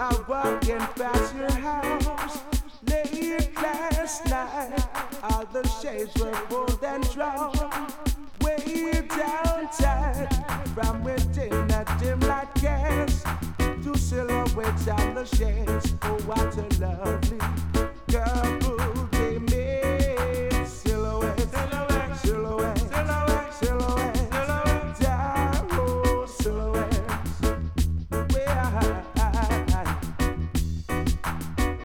I walking past your house late last night. All the shades were pulled and drawn way down tight. From within a dim light cast, two silhouettes on the shades. Oh, what a lovely